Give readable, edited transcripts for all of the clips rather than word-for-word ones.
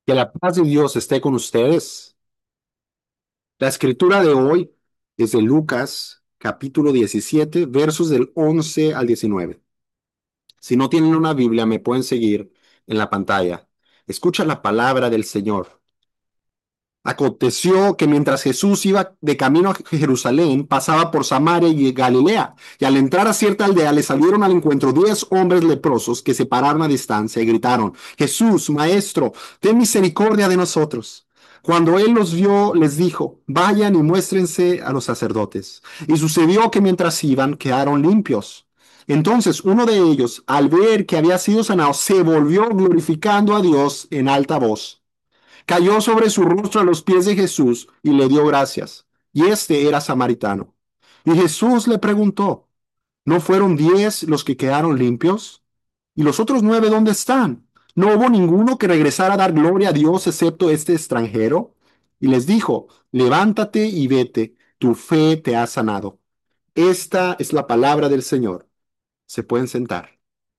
Que la paz de Dios esté con ustedes. La escritura de hoy es de Lucas, capítulo 17, versos del 11 al 19. Si no tienen una Biblia, me pueden seguir en la pantalla. Escucha la palabra del Señor. Aconteció que mientras Jesús iba de camino a Jerusalén, pasaba por Samaria y Galilea, y al entrar a cierta aldea le salieron al encuentro 10 hombres leprosos que se pararon a distancia y gritaron: Jesús, Maestro, ten misericordia de nosotros. Cuando él los vio, les dijo: vayan y muéstrense a los sacerdotes. Y sucedió que mientras iban, quedaron limpios. Entonces uno de ellos, al ver que había sido sanado, se volvió glorificando a Dios en alta voz. Cayó sobre su rostro a los pies de Jesús y le dio gracias. Y este era samaritano. Y Jesús le preguntó: ¿no fueron 10 los que quedaron limpios? ¿Y los otros 9 dónde están? ¿No hubo ninguno que regresara a dar gloria a Dios excepto este extranjero? Y les dijo: levántate y vete, tu fe te ha sanado. Esta es la palabra del Señor. Se pueden sentar.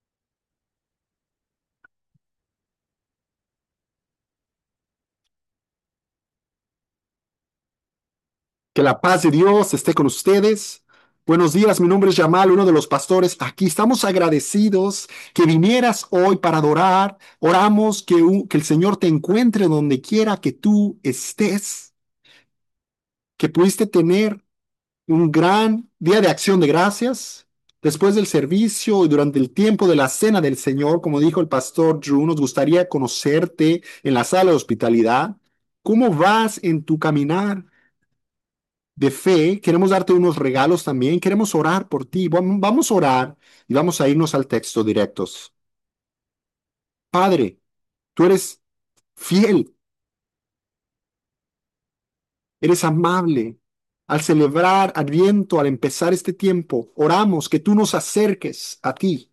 Que la paz de Dios esté con ustedes. Buenos días, mi nombre es Yamal, uno de los pastores. Aquí estamos agradecidos que vinieras hoy para adorar. Oramos que el Señor te encuentre donde quiera que tú estés, que pudiste tener un gran día de acción de gracias. Después del servicio y durante el tiempo de la cena del Señor, como dijo el pastor Drew, nos gustaría conocerte en la sala de hospitalidad. ¿Cómo vas en tu caminar de fe? Queremos darte unos regalos también, queremos orar por ti. Vamos a orar y vamos a irnos al texto directos. Padre, tú eres fiel, eres amable. Al celebrar Adviento, al empezar este tiempo, oramos que tú nos acerques a ti,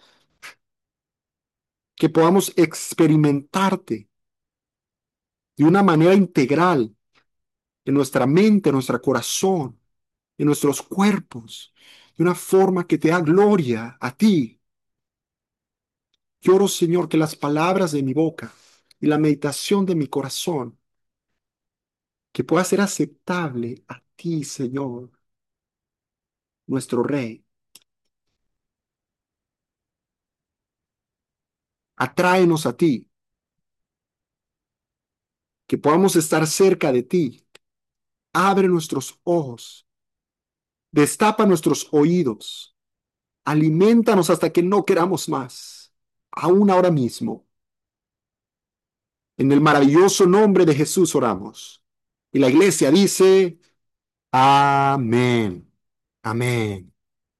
que podamos experimentarte de una manera integral en nuestra mente, en nuestro corazón, en nuestros cuerpos, de una forma que te da gloria a ti. Lloro, Señor, que las palabras de mi boca y la meditación de mi corazón, que pueda ser aceptable a ti, Señor, nuestro Rey. Atráenos a ti, que podamos estar cerca de ti. Abre nuestros ojos, destapa nuestros oídos, aliméntanos hasta que no queramos más, aún ahora mismo. En el maravilloso nombre de Jesús oramos. Y la iglesia dice: amén, amén.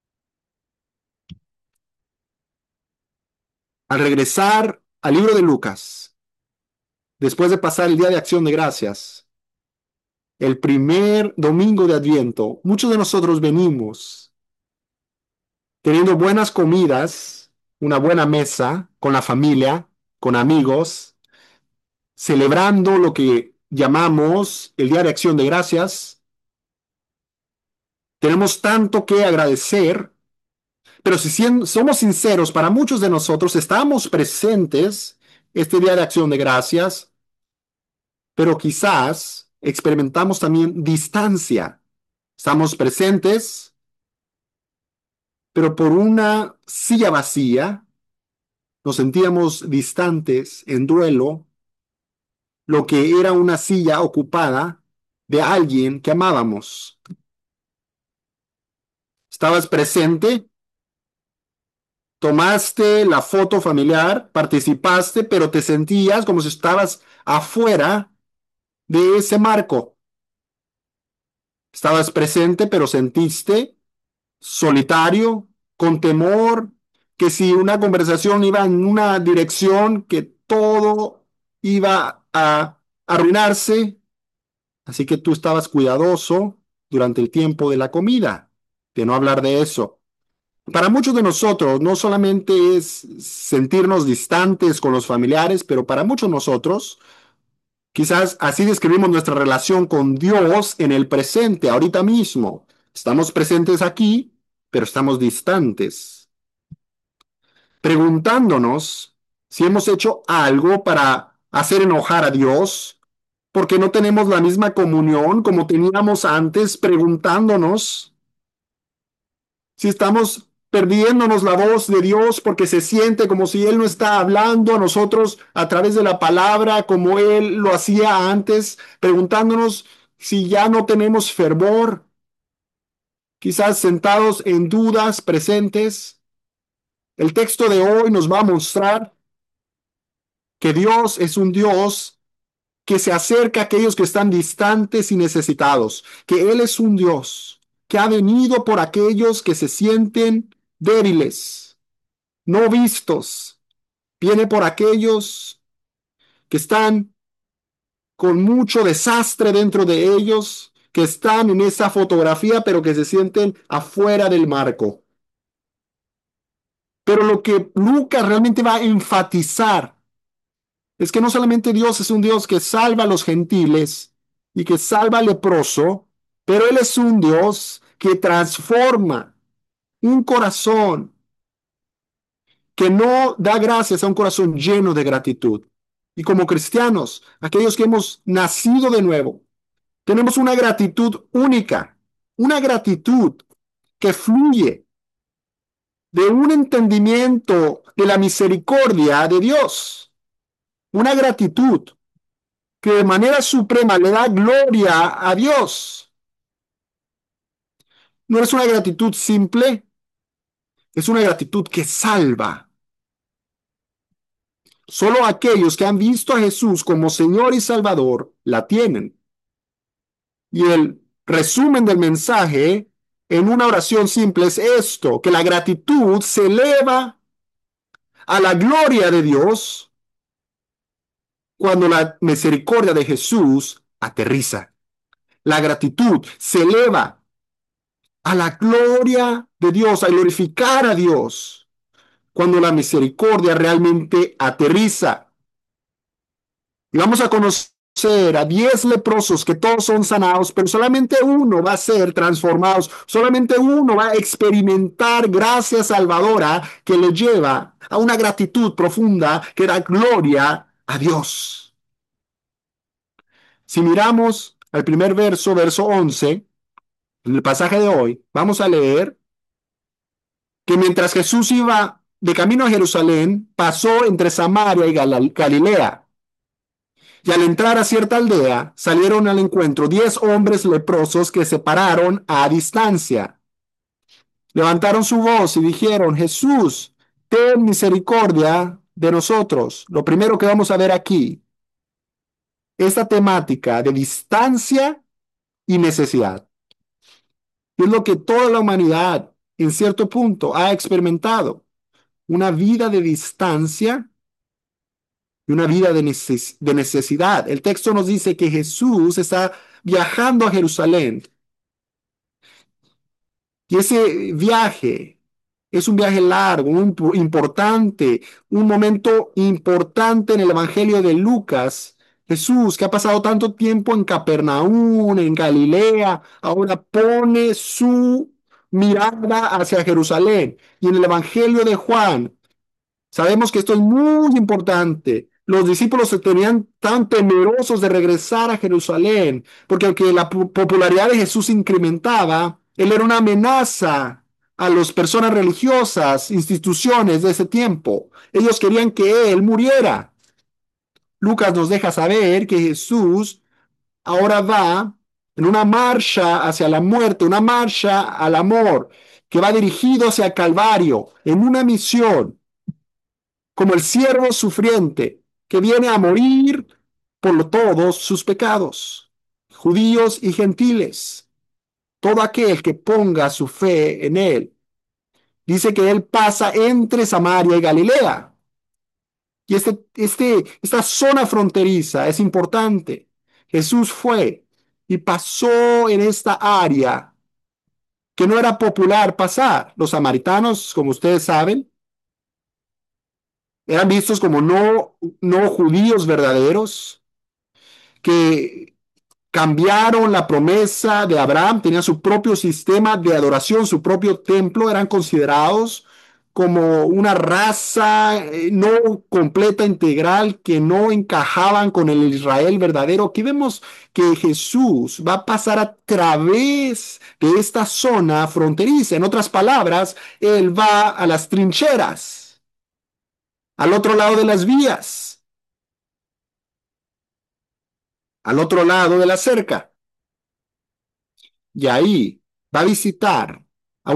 Al regresar al libro de Lucas, después de pasar el día de acción de gracias, el primer domingo de Adviento, muchos de nosotros venimos teniendo buenas comidas, una buena mesa con la familia, con amigos, celebrando lo que llamamos el día de acción de gracias. Tenemos tanto que agradecer, pero si somos sinceros, para muchos de nosotros estamos presentes este día de acción de gracias, pero quizás experimentamos también distancia. Estamos presentes, pero por una silla vacía nos sentíamos distantes en duelo, lo que era una silla ocupada de alguien que amábamos. Estabas presente, tomaste la foto familiar, participaste, pero te sentías como si estabas afuera de ese marco. Estabas presente, pero sentiste solitario, con temor, que si una conversación iba en una dirección, que todo iba a arruinarse. Así que tú estabas cuidadoso durante el tiempo de la comida, de no hablar de eso. Para muchos de nosotros no solamente es sentirnos distantes con los familiares, pero para muchos de nosotros quizás así describimos nuestra relación con Dios en el presente, ahorita mismo. Estamos presentes aquí, pero estamos distantes, preguntándonos si hemos hecho algo para hacer enojar a Dios, porque no tenemos la misma comunión como teníamos antes, preguntándonos si estamos perdiéndonos la voz de Dios porque se siente como si Él no está hablando a nosotros a través de la palabra como Él lo hacía antes, preguntándonos si ya no tenemos fervor, quizás sentados en dudas presentes. El texto de hoy nos va a mostrar que Dios es un Dios que se acerca a aquellos que están distantes y necesitados, que Él es un Dios que ha venido por aquellos que se sienten débiles, no vistos, viene por aquellos que están con mucho desastre dentro de ellos, que están en esa fotografía, pero que se sienten afuera del marco. Pero lo que Lucas realmente va a enfatizar es que no solamente Dios es un Dios que salva a los gentiles y que salva al leproso, pero Él es un Dios que transforma un corazón que no da gracias a un corazón lleno de gratitud. Y como cristianos, aquellos que hemos nacido de nuevo, tenemos una gratitud única, una gratitud que fluye de un entendimiento de la misericordia de Dios, una gratitud que de manera suprema le da gloria a Dios. No es una gratitud simple, es una gratitud que salva. Solo aquellos que han visto a Jesús como Señor y Salvador la tienen. Y el resumen del mensaje en una oración simple es esto, que la gratitud se eleva a la gloria de Dios cuando la misericordia de Jesús aterriza. La gratitud se eleva a la gloria de Dios, a glorificar a Dios, cuando la misericordia realmente aterriza. Y vamos a conocer a 10 leprosos que todos son sanados, pero solamente uno va a ser transformado, solamente uno va a experimentar gracia salvadora que le lleva a una gratitud profunda que da gloria a Dios. Si miramos al primer verso, verso 11, en el pasaje de hoy, vamos a leer que mientras Jesús iba de camino a Jerusalén, pasó entre Samaria y Galilea. Y al entrar a cierta aldea, salieron al encuentro 10 hombres leprosos que se pararon a distancia. Levantaron su voz y dijeron, Jesús, ten misericordia de nosotros. Lo primero que vamos a ver aquí, esta temática de distancia y necesidad. Y es lo que toda la humanidad, en cierto punto, ha experimentado. Una vida de distancia y una vida de necesidad. El texto nos dice que Jesús está viajando a Jerusalén y ese viaje es un viaje largo, importante, un momento importante en el Evangelio de Lucas. Jesús, que ha pasado tanto tiempo en Capernaum, en Galilea, ahora pone su mirada hacia Jerusalén. Y en el Evangelio de Juan, sabemos que esto es muy importante. Los discípulos se tenían tan temerosos de regresar a Jerusalén, porque aunque la popularidad de Jesús incrementaba, él era una amenaza a las personas religiosas, instituciones de ese tiempo. Ellos querían que él muriera. Lucas nos deja saber que Jesús ahora va en una marcha hacia la muerte, una marcha al amor, que va dirigido hacia el Calvario, en una misión como el siervo sufriente que viene a morir por todos sus pecados, judíos y gentiles, todo aquel que ponga su fe en él. Dice que él pasa entre Samaria y Galilea. Y esta zona fronteriza es importante. Jesús fue y pasó en esta área que no era popular pasar. Los samaritanos, como ustedes saben, eran vistos como no judíos verdaderos, que cambiaron la promesa de Abraham, tenían su propio sistema de adoración, su propio templo, eran considerados como una raza no completa, integral, que no encajaban con el Israel verdadero. Aquí vemos que Jesús va a pasar a través de esta zona fronteriza. En otras palabras, Él va a las trincheras, al otro lado de las vías, al otro lado de la cerca. Y ahí va a visitar a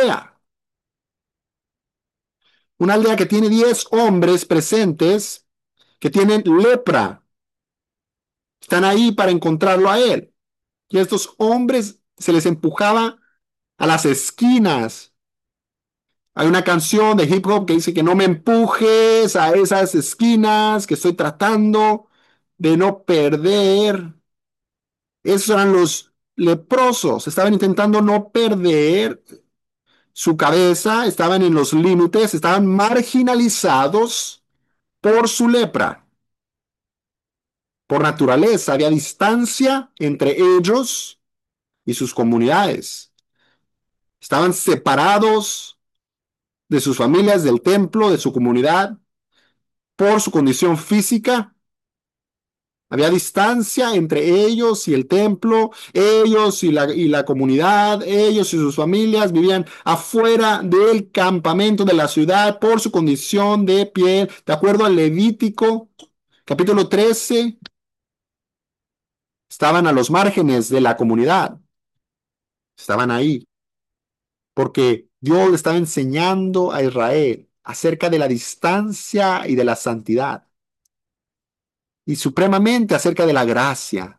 una aldea que tiene 10 hombres presentes que tienen lepra. Están ahí para encontrarlo a él. Y a estos hombres se les empujaba a las esquinas. Hay una canción de hip hop que dice que no me empujes a esas esquinas, que estoy tratando de no perder. Esos eran los leprosos. Estaban intentando no perder su cabeza, estaban en los límites, estaban marginalizados por su lepra. Por naturaleza había distancia entre ellos y sus comunidades. Estaban separados de sus familias, del templo, de su comunidad, por su condición física. Había distancia entre ellos y el templo, ellos y la comunidad, ellos y sus familias vivían afuera del campamento de la ciudad por su condición de piel. De acuerdo al Levítico, capítulo 13, estaban a los márgenes de la comunidad, estaban ahí, porque Dios le estaba enseñando a Israel acerca de la distancia y de la santidad, y supremamente acerca de la gracia.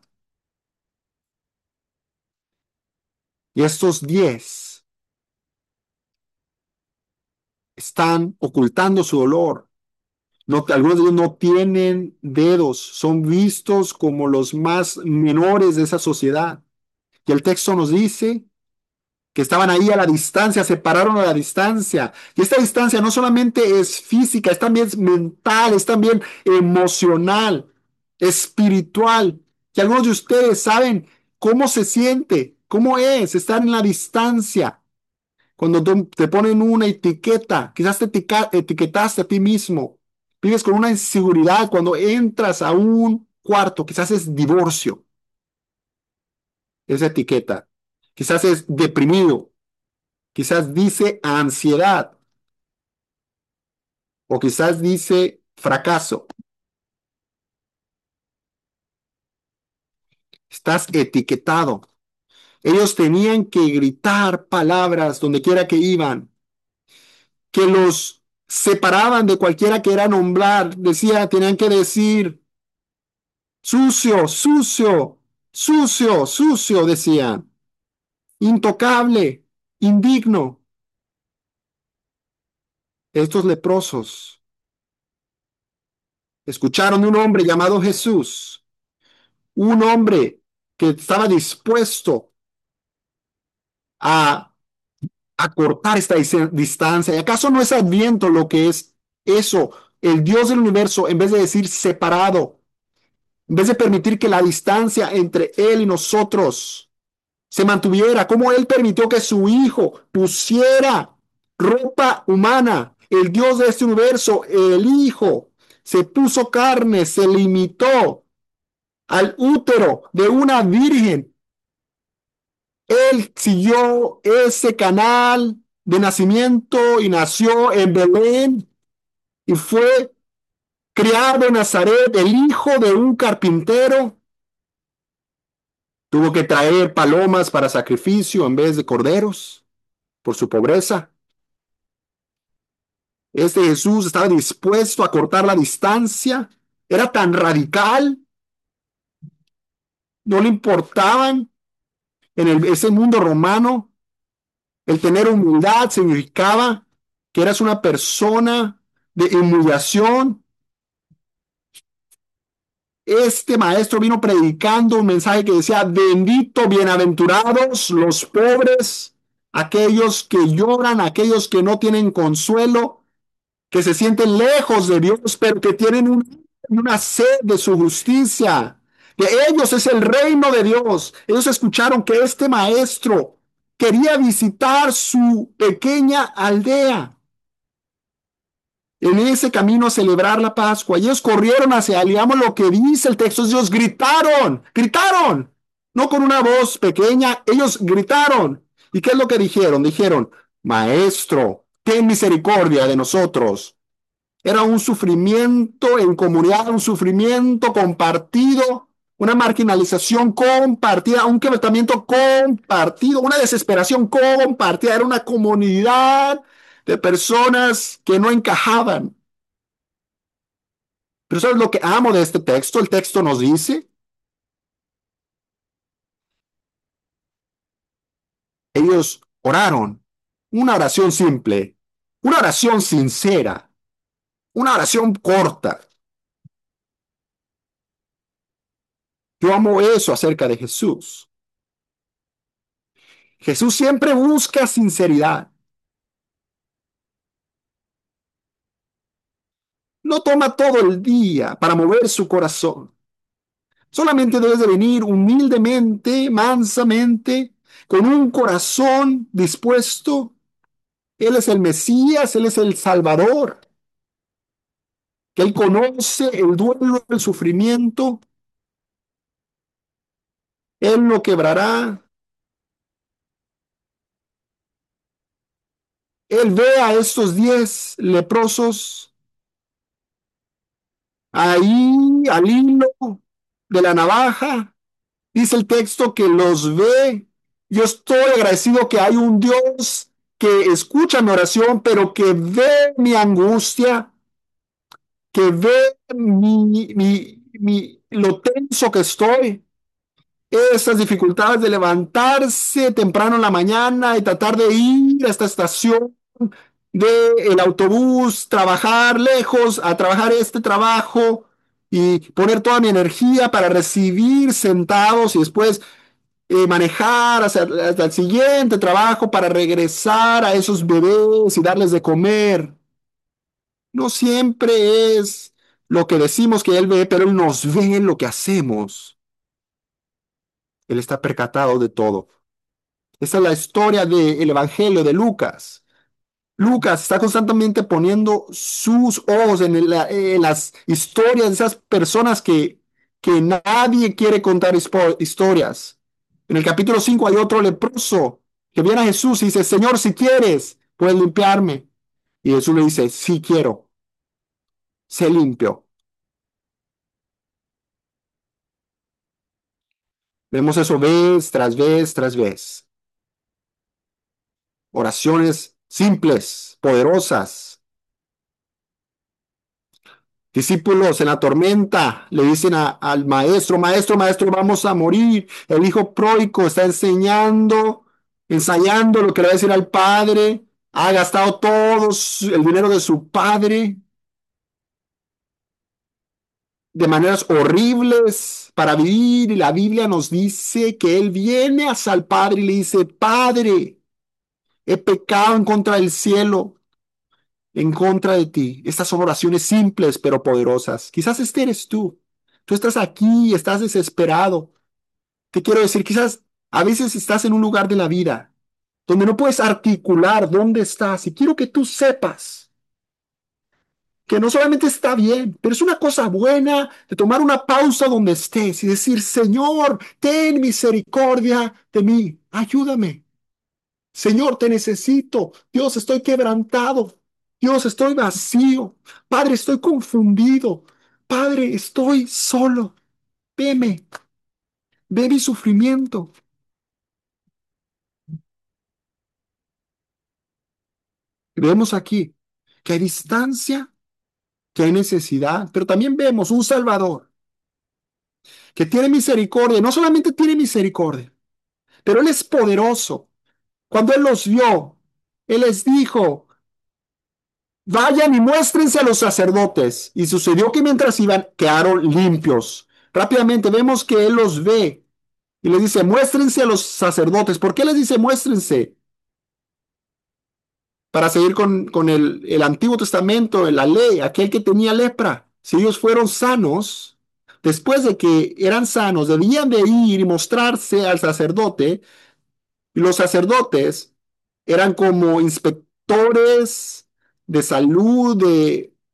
Y estos 10 están ocultando su dolor. No, algunos de ellos no tienen dedos, son vistos como los más menores de esa sociedad. Y el texto nos dice que estaban ahí a la distancia, se pararon a la distancia. Y esta distancia no solamente es física, es también mental, es también emocional, espiritual. Y algunos de ustedes saben cómo se siente, cómo es estar en la distancia. Cuando te ponen una etiqueta, quizás te etiquetaste a ti mismo, vives con una inseguridad cuando entras a un cuarto, quizás es divorcio, esa etiqueta, quizás es deprimido, quizás dice ansiedad o quizás dice fracaso. Estás etiquetado. Ellos tenían que gritar palabras donde quiera que iban, que los separaban de cualquiera que era nombrar. Decía, tenían que decir, sucio, sucio, sucio, sucio, decían. Intocable, indigno. Estos leprosos escucharon de un hombre llamado Jesús, un hombre que estaba dispuesto a acortar esta distancia. ¿Y acaso no es Adviento lo que es eso? El Dios del universo, en vez de decir separado, en vez de permitir que la distancia entre Él y nosotros se mantuviera, como Él permitió que su Hijo pusiera ropa humana, el Dios de este universo, el Hijo, se puso carne, se limitó al útero de una virgen. Él siguió ese canal de nacimiento y nació en Belén y fue criado en Nazaret, el hijo de un carpintero. Tuvo que traer palomas para sacrificio en vez de corderos por su pobreza. Este Jesús estaba dispuesto a cortar la distancia. Era tan radical, no le importaban ese mundo romano. El tener humildad significaba que eras una persona de humillación. Este maestro vino predicando un mensaje que decía, bendito, bienaventurados los pobres, aquellos que lloran, aquellos que no tienen consuelo, que se sienten lejos de Dios, pero que tienen una sed de su justicia. De ellos es el reino de Dios. Ellos escucharon que este maestro quería visitar su pequeña aldea. en ese camino a celebrar la Pascua. Ellos corrieron hacia él, digamos lo que dice el texto, ellos gritaron, gritaron, no con una voz pequeña, ellos gritaron. ¿Y qué es lo que dijeron? Dijeron, Maestro, ten misericordia de nosotros. Era un sufrimiento en comunidad, un sufrimiento compartido, una marginalización compartida, un quebrantamiento compartido, una desesperación compartida. Era una comunidad de personas que no encajaban. Pero ¿sabes lo que amo de este texto? El texto nos dice, ellos oraron una oración simple, una oración sincera, una oración corta. Yo amo eso acerca de Jesús. Jesús siempre busca sinceridad. No toma todo el día para mover su corazón. Solamente debes de venir humildemente, mansamente, con un corazón dispuesto. Él es el Mesías, Él es el Salvador, que Él conoce el duelo, el sufrimiento. Él lo quebrará. Él ve a estos 10 leprosos ahí al hilo de la navaja. Dice el texto que los ve. Yo estoy agradecido que hay un Dios que escucha mi oración, pero que ve mi angustia, que ve lo tenso que estoy, esas dificultades de levantarse temprano en la mañana y tratar de ir a esta estación del autobús, trabajar lejos, a trabajar este trabajo y poner toda mi energía para recibir centavos y después manejar hasta el siguiente trabajo para regresar a esos bebés y darles de comer. No siempre es lo que decimos que Él ve, pero Él nos ve en lo que hacemos. Él está percatado de todo. Esa es la historia del Evangelio de Lucas. Lucas está constantemente poniendo sus ojos en las historias de esas personas que nadie quiere contar historias. En el capítulo 5 hay otro leproso que viene a Jesús y dice, Señor, si quieres, puedes limpiarme. Y Jesús le dice, sí quiero, sé limpio. Vemos eso vez tras vez tras vez. Oraciones simples, poderosas. Discípulos en la tormenta le dicen al maestro, maestro, maestro, vamos a morir. El hijo pródigo está ensayando lo que le va a decir al padre. Ha gastado todo el dinero de su padre de maneras horribles para vivir. Y la Biblia nos dice que él viene hacia el padre y le dice, Padre, he pecado en contra del cielo, en contra de ti. Estas son oraciones simples pero poderosas. Quizás este eres tú. Tú estás aquí, estás desesperado. Te quiero decir, quizás a veces estás en un lugar de la vida donde no puedes articular dónde estás. Y quiero que tú sepas que no solamente está bien, pero es una cosa buena de tomar una pausa donde estés y decir, Señor, ten misericordia de mí, ayúdame. Señor, te necesito. Dios, estoy quebrantado. Dios, estoy vacío. Padre, estoy confundido. Padre, estoy solo. Veme, ve mi sufrimiento. Vemos aquí que hay distancia, que hay necesidad, pero también vemos un Salvador que tiene misericordia. No solamente tiene misericordia, pero Él es poderoso. Cuando Él los vio, Él les dijo, vayan y muéstrense a los sacerdotes. Y sucedió que mientras iban, quedaron limpios. Rápidamente vemos que Él los ve y les dice, muéstrense a los sacerdotes. ¿Por qué les dice muéstrense? Para seguir con el Antiguo Testamento, la ley, aquel que tenía lepra. Si ellos fueron sanos, después de que eran sanos, debían de ir y mostrarse al sacerdote. Y los sacerdotes eran como inspectores de salud,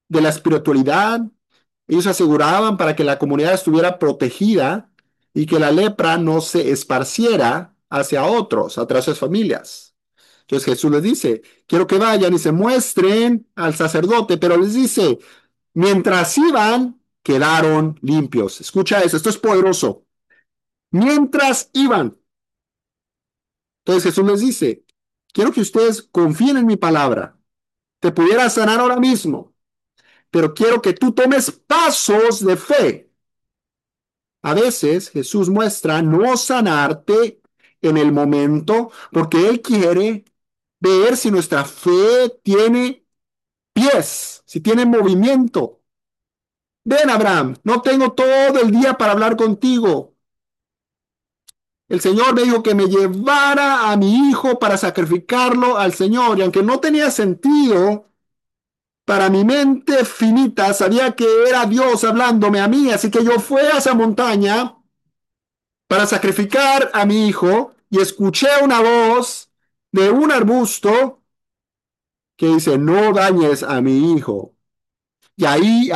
de la espiritualidad. Ellos aseguraban para que la comunidad estuviera protegida y que la lepra no se esparciera hacia otros, a otras familias. Entonces Jesús les dice, quiero que vayan y se muestren al sacerdote, pero les dice, mientras iban, quedaron limpios. Escucha eso, esto es poderoso. Mientras iban. Entonces Jesús les dice, quiero que ustedes confíen en mi palabra. Te pudiera sanar ahora mismo, pero quiero que tú tomes pasos de fe. A veces Jesús muestra no sanarte en el momento porque Él quiere ver si nuestra fe tiene pies, si tiene movimiento. Ven, Abraham, no tengo todo el día para hablar contigo. El Señor me dijo que me llevara a mi hijo para sacrificarlo al Señor. Y aunque no tenía sentido, para mi mente finita sabía que era Dios hablándome a mí. Así que yo fui a esa montaña para sacrificar a mi hijo y escuché una voz de un arbusto que dice, no dañes a mi hijo. Y ahí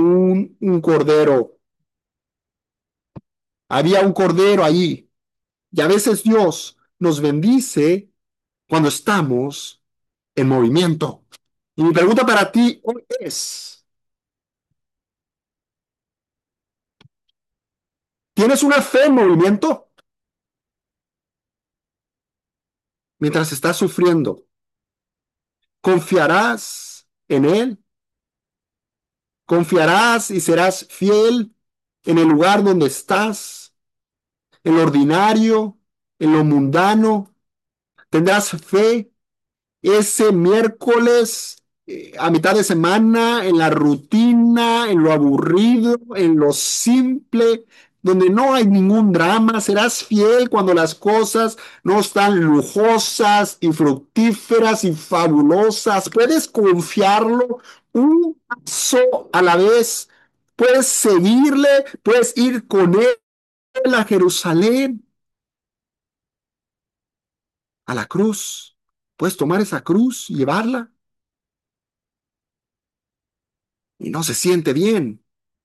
había un cordero ahí. Y a veces Dios nos bendice cuando estamos en movimiento. Y mi pregunta para ti hoy es, ¿tienes una fe en movimiento mientras estás sufriendo? ¿Confiarás en Él? ¿Confiarás y serás fiel en el lugar donde estás, en lo ordinario, en lo mundano? ¿Tendrás fe ese miércoles, a mitad de semana, en la rutina, en lo aburrido, en lo simple, donde no hay ningún drama? ¿Serás fiel cuando las cosas no están lujosas y fructíferas y fabulosas? ¿Puedes confiarlo un paso a la vez? ¿Puedes seguirle? ¿Puedes ir con él a Jerusalén, a la cruz? ¿Puedes tomar esa cruz y llevarla? Y no se siente bien.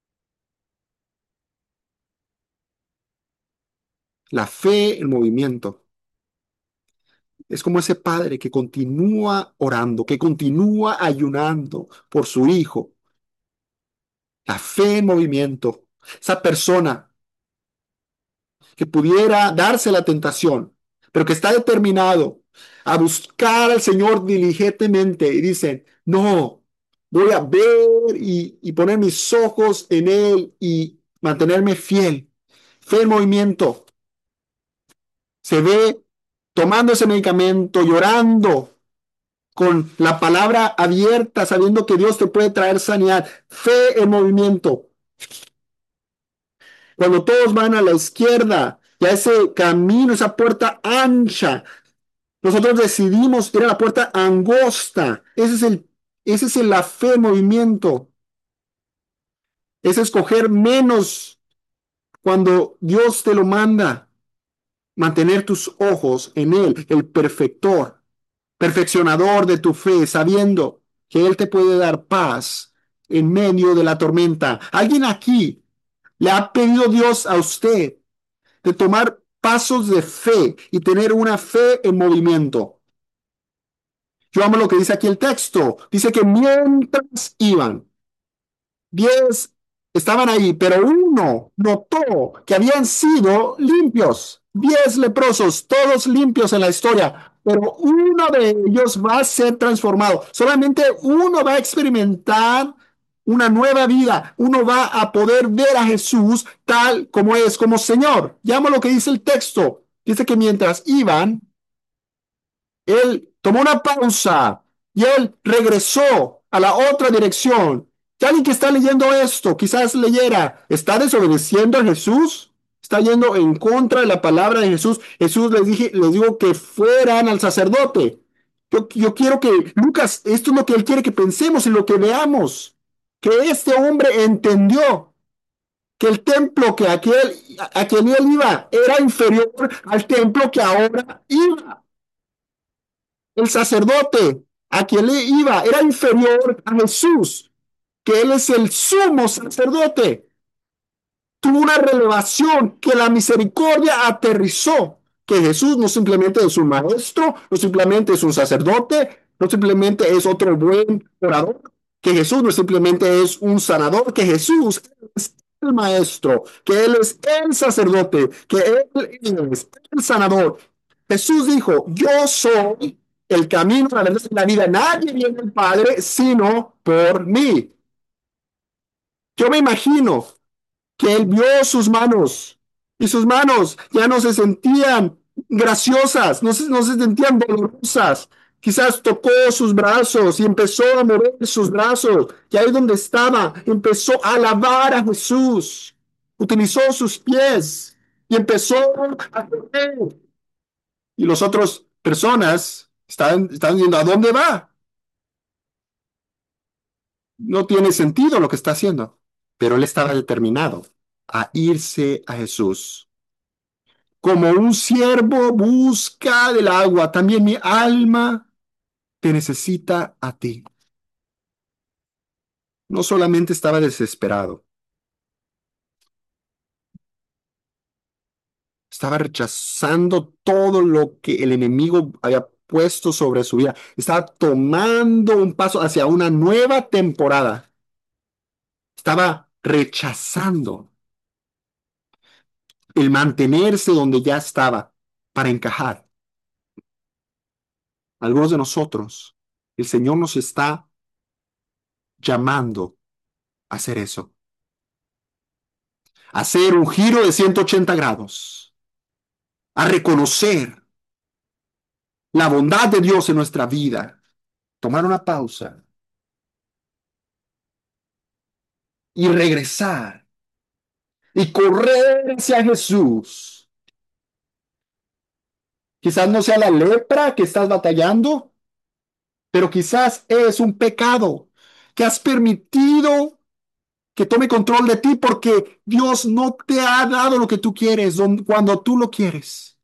La fe en movimiento. Es como ese padre que continúa orando, que continúa ayunando por su hijo. La fe en movimiento. Esa persona que pudiera darse la tentación, pero que está determinado a buscar al Señor diligentemente y dicen, no, voy a ver y poner mis ojos en Él y mantenerme fiel. Fe en movimiento. Se ve tomando ese medicamento, llorando, con la palabra abierta, sabiendo que Dios te puede traer sanidad. Fe en movimiento. Cuando todos van a la izquierda, y a ese camino, esa puerta ancha, nosotros decidimos ir a la puerta angosta. Ese es la fe en movimiento. Es escoger menos cuando Dios te lo manda. Mantener tus ojos en Él, el perfector, perfeccionador de tu fe, sabiendo que Él te puede dar paz en medio de la tormenta. ¿Alguien aquí le ha pedido Dios a usted de tomar pasos de fe y tener una fe en movimiento? Yo amo lo que dice aquí el texto. Dice que mientras iban, 10 estaban ahí, pero uno notó que habían sido limpios. 10 leprosos, todos limpios en la historia, pero uno de ellos va a ser transformado. Solamente uno va a experimentar una nueva vida. Uno va a poder ver a Jesús tal como es, como Señor. Llamo lo que dice el texto. Dice que mientras iban, él tomó una pausa y él regresó a la otra dirección. Y alguien que está leyendo esto, quizás leyera, ¿está desobedeciendo a Jesús? ¿Está yendo en contra de la palabra de Jesús? Jesús les digo que fueran al sacerdote. Yo quiero que Lucas, esto es lo que él quiere que pensemos y lo que veamos, que este hombre entendió que el templo que a quien él iba era inferior al templo que ahora iba. El sacerdote a quien le iba era inferior a Jesús. que Él es el sumo sacerdote. Tuvo una revelación que la misericordia aterrizó, que Jesús no simplemente es un maestro, no simplemente es un sacerdote, no simplemente es otro buen orador, que Jesús no simplemente es un sanador, que Jesús es el maestro, que Él es el sacerdote, que Él es el sanador. Jesús dijo, yo soy el camino, la verdad y la vida. Nadie viene al Padre sino por mí. Yo me imagino que él vio sus manos y sus manos ya no se sentían graciosas, no se sentían dolorosas. Quizás tocó sus brazos y empezó a mover sus brazos. Y ahí donde estaba, empezó a alabar a Jesús. Utilizó sus pies y empezó a correr. Y las otras personas están diciendo, ¿a dónde va? No tiene sentido lo que está haciendo. Pero él estaba determinado a irse a Jesús. Como un siervo busca del agua, también mi alma te necesita a ti. No solamente estaba desesperado, estaba rechazando todo lo que el enemigo había puesto sobre su vida. Estaba tomando un paso hacia una nueva temporada. Estaba rechazando el mantenerse donde ya estaba para encajar. Algunos de nosotros, el Señor nos está llamando a hacer eso, a hacer un giro de 180 grados, a reconocer la bondad de Dios en nuestra vida, tomar una pausa y regresar y correr hacia Jesús. Quizás no sea la lepra que estás batallando, pero quizás es un pecado que has permitido que tome control de ti porque Dios no te ha dado lo que tú quieres cuando tú lo quieres.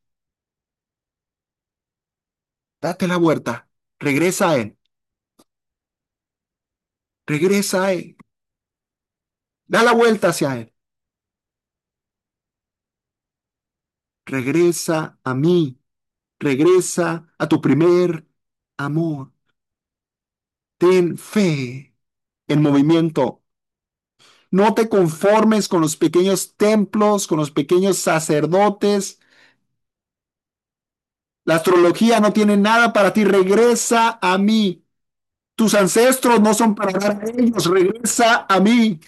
Date la vuelta, regresa a Él, regresa a Él, da la vuelta hacia Él, regresa a mí, regresa a tu primer amor. Ten fe en movimiento. No te conformes con los pequeños templos, con los pequeños sacerdotes. La astrología no tiene nada para ti. Regresa a mí. Tus ancestros no son para dar a ellos. Regresa a mí.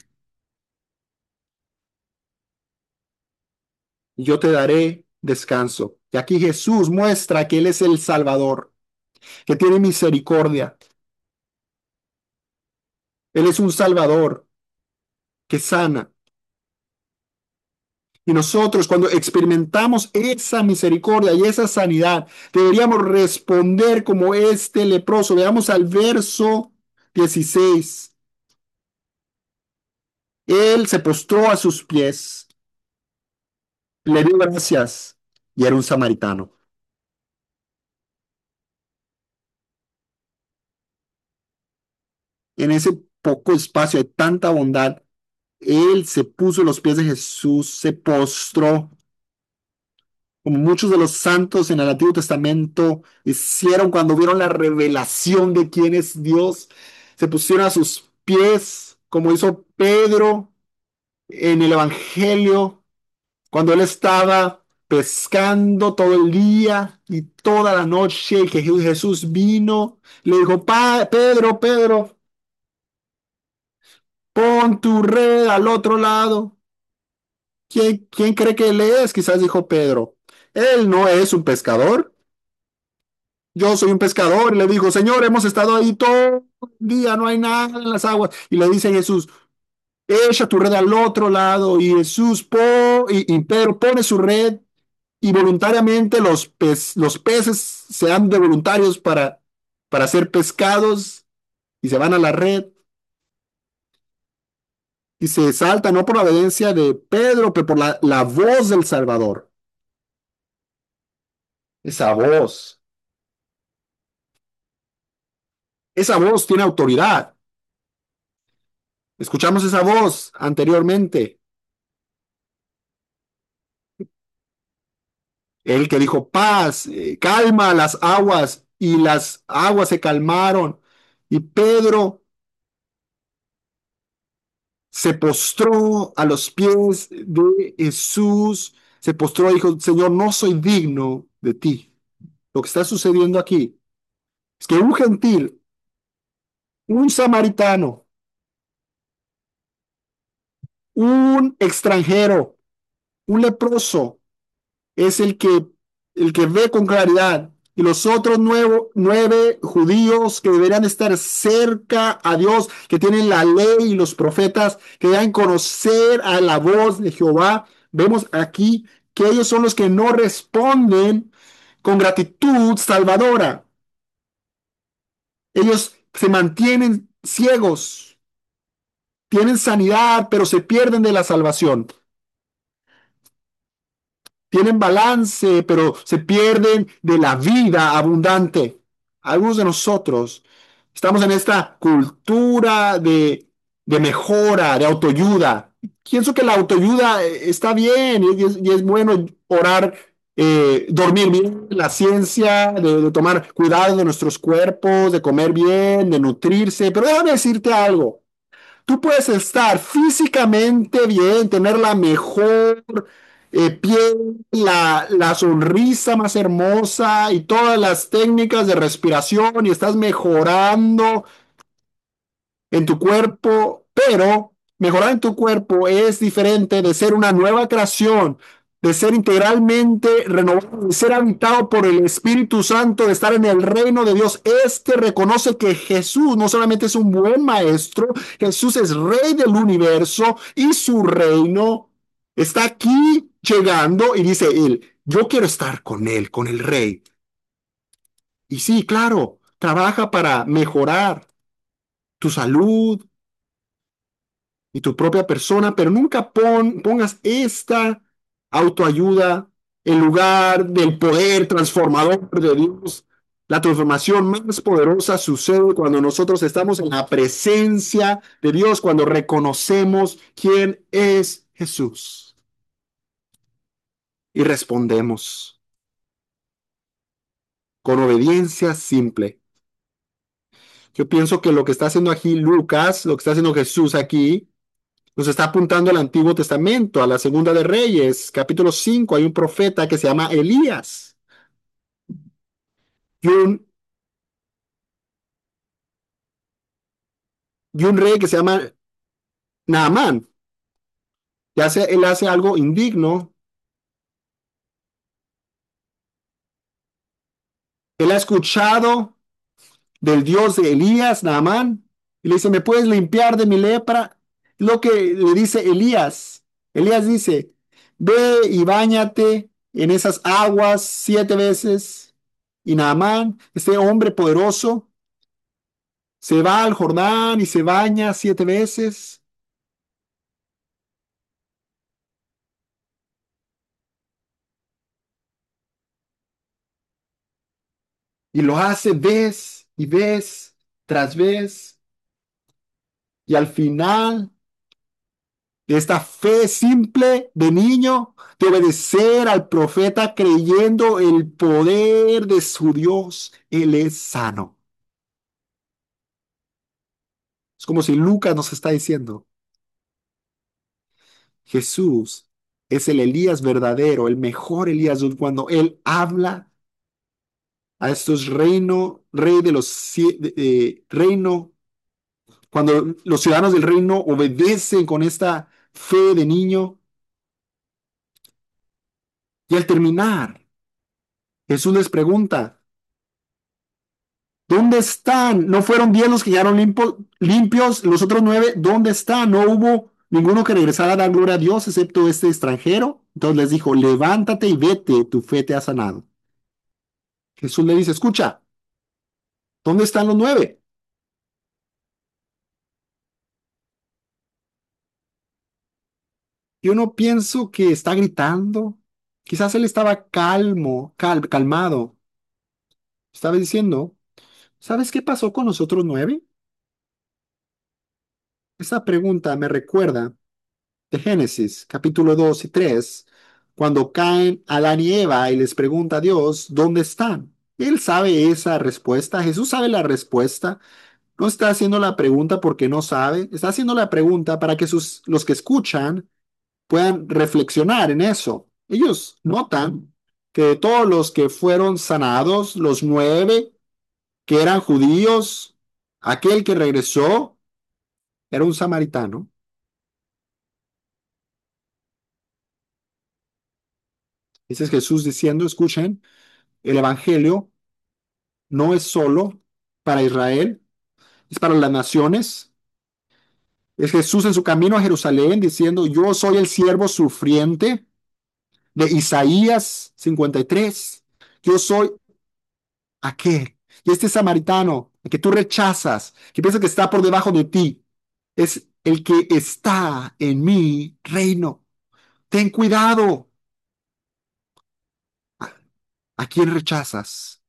Y yo te daré descanso. Y aquí Jesús muestra que Él es el Salvador, que tiene misericordia. Él es un Salvador que sana. Y nosotros, cuando experimentamos esa misericordia y esa sanidad, deberíamos responder como este leproso. Veamos al verso 16. Él se postró a sus pies, le dio gracias y era un samaritano. En ese poco espacio de tanta bondad, él se puso a los pies de Jesús, se postró, como muchos de los santos en el Antiguo Testamento hicieron cuando vieron la revelación de quién es Dios. Se pusieron a sus pies, como hizo Pedro en el Evangelio, cuando él estaba pescando todo el día y toda la noche, y que Jesús vino, le dijo, Pedro, Pedro, pon tu red al otro lado. ¿Quién cree que él es? Quizás dijo Pedro. Él no es un pescador. Yo soy un pescador. Y le dijo, Señor, hemos estado ahí todo el día, no hay nada en las aguas. Y le dice Jesús, echa tu red al otro lado. Y y Pedro pone su red y voluntariamente los peces se dan de voluntarios para ser pescados y se van a la red y se salta no por la obediencia de Pedro, pero por la voz del Salvador. Esa voz, esa voz tiene autoridad. Escuchamos esa voz anteriormente. El que dijo paz, calma las aguas, y las aguas se calmaron. Y Pedro se postró a los pies de Jesús, se postró y dijo, Señor, no soy digno de ti. Lo que está sucediendo aquí es que un gentil, un samaritano, un extranjero, un leproso, es el que ve con claridad. Y los otros nueve judíos que deberían estar cerca a Dios, que tienen la ley y los profetas, que deben conocer a la voz de Jehová, vemos aquí que ellos son los que no responden con gratitud salvadora. Ellos se mantienen ciegos, tienen sanidad, pero se pierden de la salvación. Tienen balance, pero se pierden de la vida abundante. Algunos de nosotros estamos en esta cultura de mejora, de autoayuda. Pienso que la autoayuda está bien y es bueno orar, dormir bien, la ciencia, de tomar cuidado de nuestros cuerpos, de comer bien, de nutrirse. Pero déjame decirte algo. Tú puedes estar físicamente bien, tener la mejor piel, la sonrisa más hermosa y todas las técnicas de respiración y estás mejorando en tu cuerpo, pero mejorar en tu cuerpo es diferente de ser una nueva creación, de ser integralmente renovado, de ser habitado por el Espíritu Santo, de estar en el reino de Dios. Este reconoce que Jesús no solamente es un buen maestro, Jesús es rey del universo y su reino está aquí llegando y dice él, yo quiero estar con él, con el rey. Y sí, claro, trabaja para mejorar tu salud, y tu propia persona, pero nunca pongas esta autoayuda en lugar del poder transformador de Dios. La transformación más poderosa sucede cuando nosotros estamos en la presencia de Dios, cuando reconocemos quién es Jesús y respondemos con obediencia simple. Yo pienso que lo que está haciendo aquí Lucas, lo que está haciendo Jesús aquí, nos está apuntando al Antiguo Testamento, a la Segunda de Reyes, capítulo 5. Hay un profeta que se llama Elías y y un rey que se llama Naamán. Él hace algo indigno. Él ha escuchado del Dios de Elías, Naamán, y le dice, ¿me puedes limpiar de mi lepra? Lo que le dice Elías. Elías dice, ve y báñate en esas aguas 7 veces. Y Naamán, este hombre poderoso, se va al Jordán y se baña 7 veces y lo hace vez y vez tras vez. Y al final de esta fe simple de niño, de obedecer al profeta creyendo el poder de su Dios, él es sano. Es como si Lucas nos está diciendo, Jesús es el Elías verdadero, el mejor Elías, cuando él habla a estos rey de los reino. Cuando los ciudadanos del reino obedecen con esta fe de niño, y al terminar, Jesús les pregunta, ¿dónde están? ¿No fueron 10 los que quedaron limpios? Los otros 9, ¿dónde están? No hubo ninguno que regresara a dar gloria a Dios excepto este extranjero. Entonces les dijo, levántate y vete, tu fe te ha sanado. Jesús le dice, escucha, ¿dónde están los 9? Yo no pienso que está gritando. Quizás él estaba calmado. Estaba diciendo, ¿sabes qué pasó con los otros 9? Esa pregunta me recuerda de Génesis, capítulo 2 y 3, cuando caen Adán y Eva y les pregunta a Dios, ¿dónde están? Él sabe esa respuesta, Jesús sabe la respuesta, no está haciendo la pregunta porque no sabe, está haciendo la pregunta para que los que escuchan puedan reflexionar en eso. Ellos notan que de todos los que fueron sanados, los 9 que eran judíos, aquel que regresó era un samaritano. Ese es Jesús diciendo, escuchen, el Evangelio no es solo para Israel, es para las naciones. Es Jesús en su camino a Jerusalén diciendo, yo soy el siervo sufriente de Isaías 53. Yo soy aquel. Y este samaritano, el que tú rechazas, que piensa que está por debajo de ti, es el que está en mi reino. Ten cuidado. ¿A, a quién rechazas?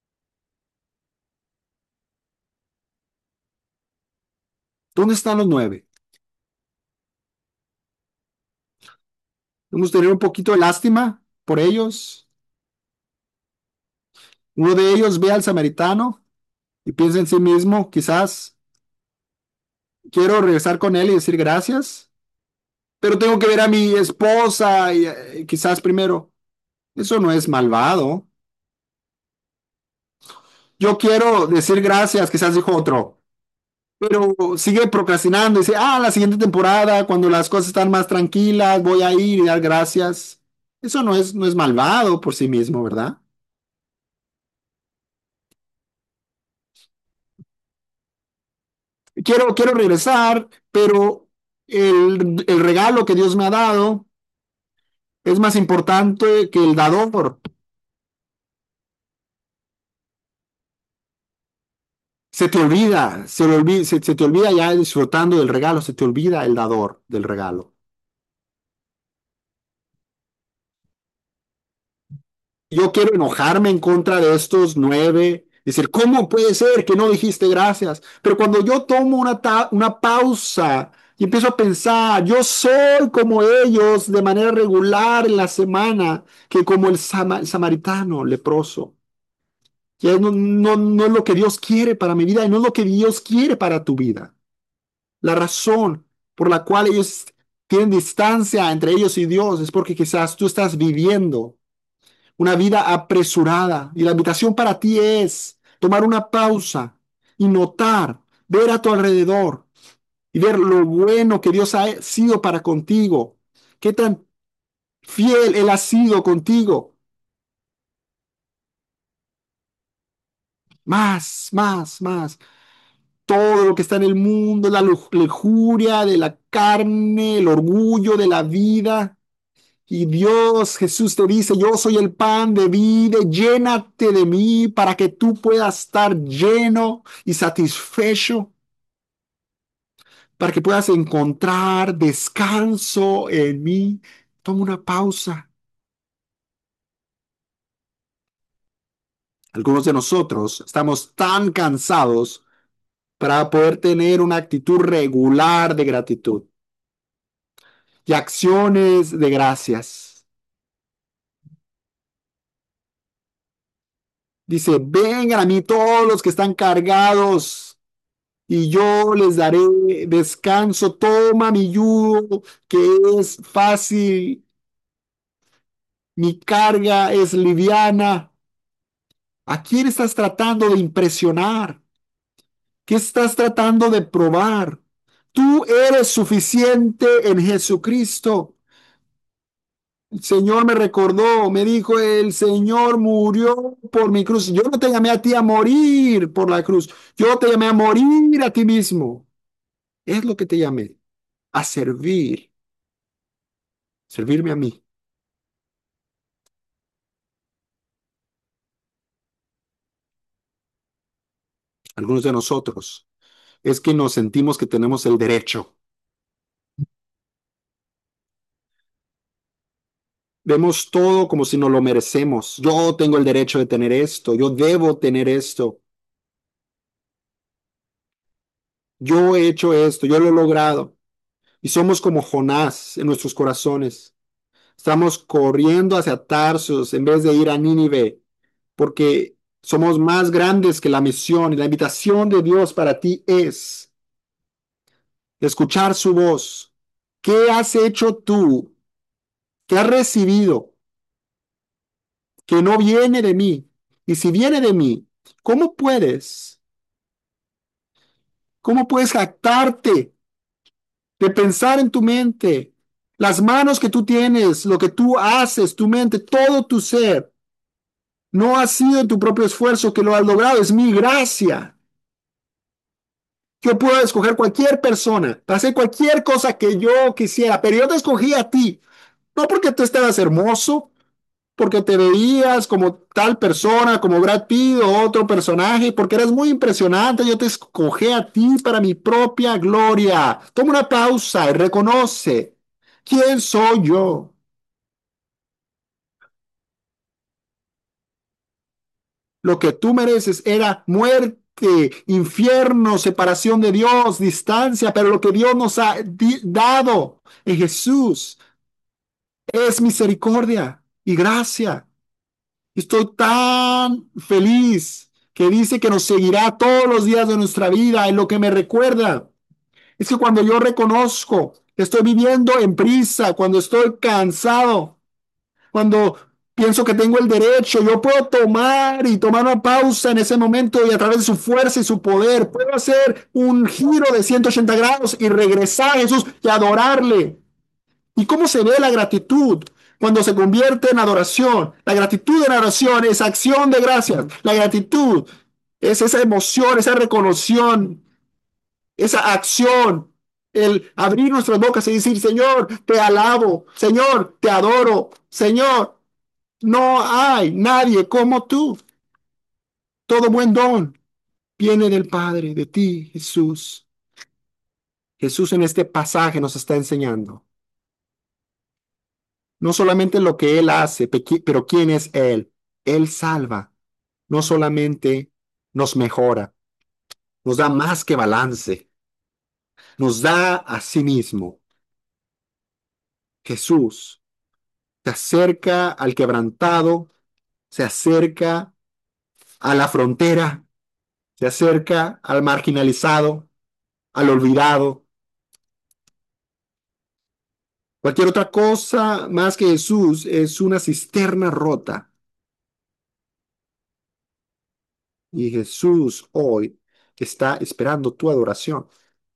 ¿Dónde están los 9? Debemos tener un poquito de lástima por ellos. Uno de ellos ve al samaritano y piensa en sí mismo, quizás quiero regresar con él y decir gracias, pero tengo que ver a mi esposa y quizás primero. Eso no es malvado. Yo quiero decir gracias, quizás dijo otro, pero sigue procrastinando. Dice, la siguiente temporada, cuando las cosas están más tranquilas, voy a ir y dar gracias. Eso no es malvado por sí mismo, ¿verdad? Quiero regresar, pero el regalo que Dios me ha dado es más importante que el dador. Se te olvida ya disfrutando del regalo, se te olvida el dador del regalo. Yo quiero enojarme en contra de estos 9, decir, ¿cómo puede ser que no dijiste gracias? Pero cuando yo tomo una pausa y empiezo a pensar, yo soy como ellos de manera regular en la semana, que como el samaritano leproso. Ya no es lo que Dios quiere para mi vida y no es lo que Dios quiere para tu vida. La razón por la cual ellos tienen distancia entre ellos y Dios es porque quizás tú estás viviendo una vida apresurada. Y la invitación para ti es tomar una pausa y notar, ver a tu alrededor y ver lo bueno que Dios ha sido para contigo. Qué tan fiel Él ha sido contigo. Más, más, más. Todo lo que está en el mundo, la lujuria de la carne, el orgullo de la vida. Y Dios, Jesús te dice, yo soy el pan de vida, llénate de mí para que tú puedas estar lleno y satisfecho, para que puedas encontrar descanso en mí. Toma una pausa. Algunos de nosotros estamos tan cansados para poder tener una actitud regular de gratitud y acciones de gracias. Dice, vengan a mí todos los que están cargados y yo les daré descanso. Toma mi yugo, que es fácil, mi carga es liviana. ¿A quién estás tratando de impresionar? ¿Qué estás tratando de probar? Tú eres suficiente en Jesucristo. El Señor me recordó, me dijo, el Señor murió por mi cruz. Yo no te llamé a ti a morir por la cruz. Yo te llamé a morir a ti mismo. Es lo que te llamé, a servir, servirme a mí. Algunos de nosotros es que nos sentimos que tenemos el derecho. Vemos todo como si no lo merecemos. Yo tengo el derecho de tener esto, yo debo tener esto. Yo he hecho esto, yo lo he logrado. Y somos como Jonás en nuestros corazones. Estamos corriendo hacia Tarsos en vez de ir a Nínive, porque somos más grandes que la misión y la invitación de Dios para ti es escuchar su voz. ¿Qué has hecho tú? ¿Qué has recibido que no viene de mí? Y si viene de mí, ¿cómo puedes? ¿Cómo puedes jactarte de pensar en tu mente? Las manos que tú tienes, lo que tú haces, tu mente, todo tu ser, no ha sido en tu propio esfuerzo que lo has logrado, es mi gracia. Yo puedo escoger cualquier persona para hacer cualquier cosa que yo quisiera, pero yo te escogí a ti, no porque tú estabas hermoso, porque te veías como tal persona, como Brad Pitt o otro personaje, porque eres muy impresionante, yo te escogí a ti para mi propia gloria. Toma una pausa y reconoce quién soy yo. Lo que tú mereces era muerte, infierno, separación de Dios, distancia, pero lo que Dios nos ha dado en Jesús es misericordia y gracia. Estoy tan feliz que dice que nos seguirá todos los días de nuestra vida. En lo que me recuerda es que cuando yo reconozco que estoy viviendo en prisa, cuando estoy cansado, cuando pienso que tengo el derecho, yo puedo tomar una pausa en ese momento y a través de su fuerza y su poder, puedo hacer un giro de 180 grados y regresar a Jesús y adorarle. ¿Y cómo se ve la gratitud? Cuando se convierte en adoración. La gratitud en adoración es acción de gracias. La gratitud es esa emoción, esa reconoción, esa acción, el abrir nuestras bocas y decir, Señor, te alabo, Señor, te adoro, Señor, no hay nadie como tú. Todo buen don viene del Padre, de ti, Jesús. Jesús en este pasaje nos está enseñando no solamente lo que Él hace, pero quién es Él. Él salva, no solamente nos mejora, nos da más que balance, nos da a sí mismo. Jesús se acerca al quebrantado, se acerca a la frontera, se acerca al marginalizado, al olvidado. Cualquier otra cosa más que Jesús es una cisterna rota. Y Jesús hoy está esperando tu adoración.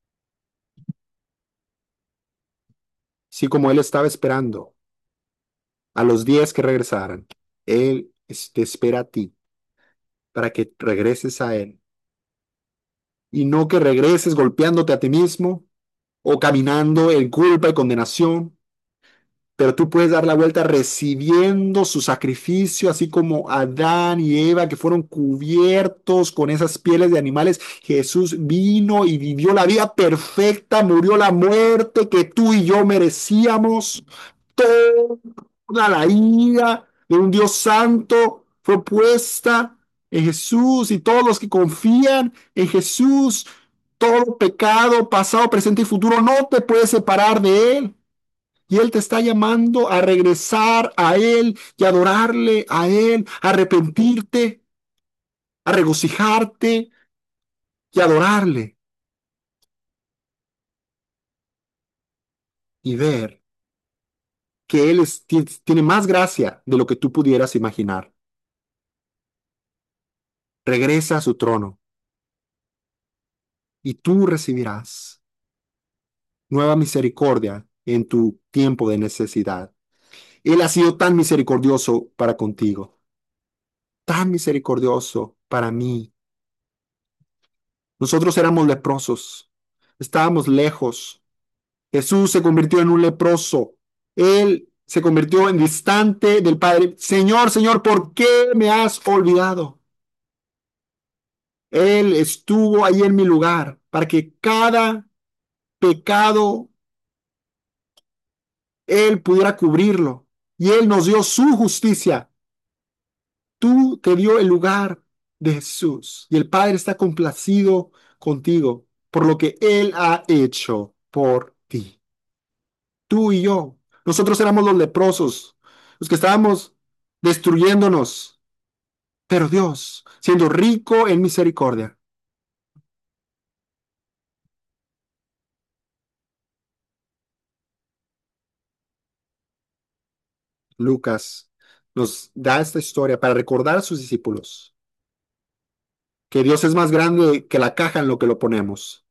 Así como Él estaba esperando a los 10 que regresaran, Él te espera a ti para que regreses a Él. Y no que regreses golpeándote a ti mismo o caminando en culpa y condenación, pero tú puedes dar la vuelta recibiendo su sacrificio, así como Adán y Eva que fueron cubiertos con esas pieles de animales. Jesús vino y vivió la vida perfecta, murió la muerte que tú y yo merecíamos. Toda la ira de un Dios santo fue puesta en Jesús y todos los que confían en Jesús, todo pecado, pasado, presente y futuro, no te puede separar de Él. Y Él te está llamando a regresar a Él y adorarle a Él, a arrepentirte, a regocijarte y adorarle y ver que Él tiene más gracia de lo que tú pudieras imaginar. Regresa a su trono y tú recibirás nueva misericordia en tu tiempo de necesidad. Él ha sido tan misericordioso para contigo, tan misericordioso para mí. Nosotros éramos leprosos, estábamos lejos. Jesús se convirtió en un leproso. Él se convirtió en distante del Padre. Señor, Señor, ¿por qué me has olvidado? Él estuvo ahí en mi lugar para que cada pecado Él pudiera cubrirlo. Y Él nos dio su justicia. Tú te dio el lugar de Jesús. Y el Padre está complacido contigo. por lo que Él ha hecho por ti. Tú y yo, nosotros éramos los leprosos, los que estábamos destruyéndonos, pero Dios, siendo rico en misericordia, Lucas nos da esta historia para recordar a sus discípulos que Dios es más grande que la caja en lo que lo ponemos.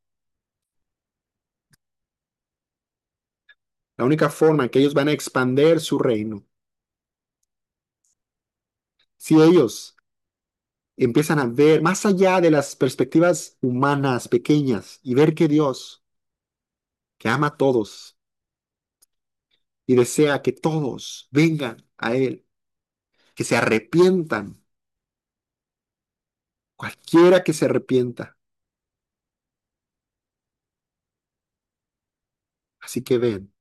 La única forma en que ellos van a expander su reino, si ellos empiezan a ver más allá de las perspectivas humanas pequeñas y ver que Dios, que ama a todos y desea que todos vengan a Él, que se arrepientan, cualquiera que se arrepienta. Así que ven,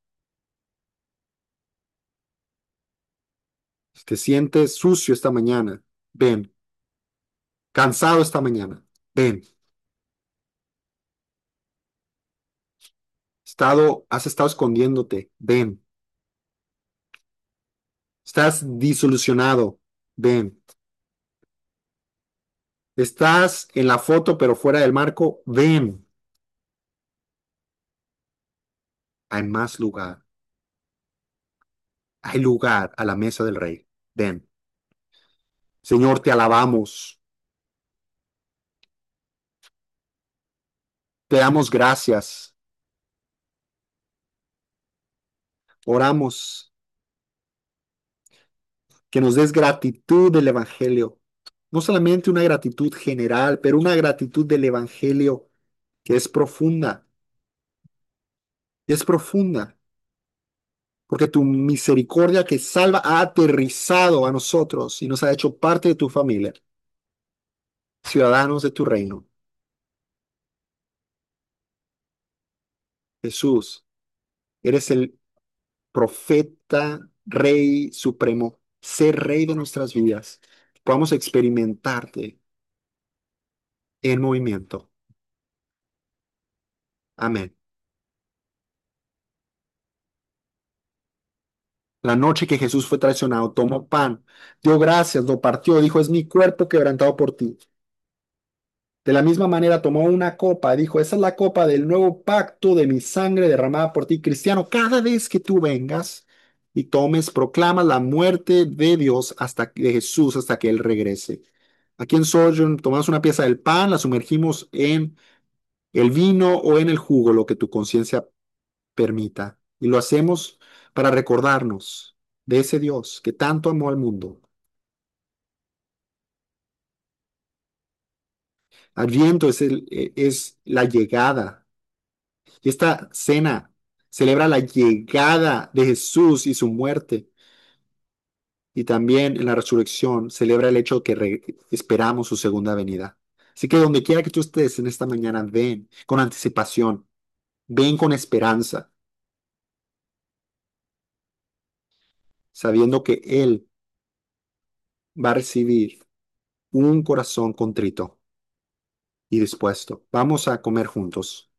si te sientes sucio esta mañana, ven, cansado esta mañana, ven, has estado escondiéndote, ven, estás disolucionado, ven, estás en la foto pero fuera del marco, ven, hay más lugar, hay lugar a la mesa del rey, ven. Señor, te alabamos, te damos gracias, oramos que nos des gratitud del Evangelio, no solamente una gratitud general, pero una gratitud del Evangelio que es profunda, porque tu misericordia que salva ha aterrizado a nosotros y nos ha hecho parte de tu familia, ciudadanos de tu reino. Jesús, eres el profeta, rey supremo, ser rey de nuestras vidas. Podamos experimentarte en movimiento. Amén. La noche que Jesús fue traicionado, tomó pan, dio gracias, lo partió, dijo, es mi cuerpo quebrantado por ti. De la misma manera tomó una copa, dijo, esa es la copa del nuevo pacto de mi sangre derramada por ti. Cristiano, cada vez que tú vengas y tomes, proclama la muerte de Dios de Jesús hasta que Él regrese. Aquí en Sojourn tomamos una pieza del pan, la sumergimos en el vino o en el jugo, lo que tu conciencia permita. Y lo hacemos para recordarnos de ese Dios que tanto amó al mundo. Adviento es la llegada. Y esta cena celebra la llegada de Jesús y su muerte. Y también en la resurrección celebra el hecho de que esperamos su segunda venida. Así que donde quiera que tú estés en esta mañana, ven con anticipación, ven con esperanza, sabiendo que Él va a recibir un corazón contrito y dispuesto. Vamos a comer juntos.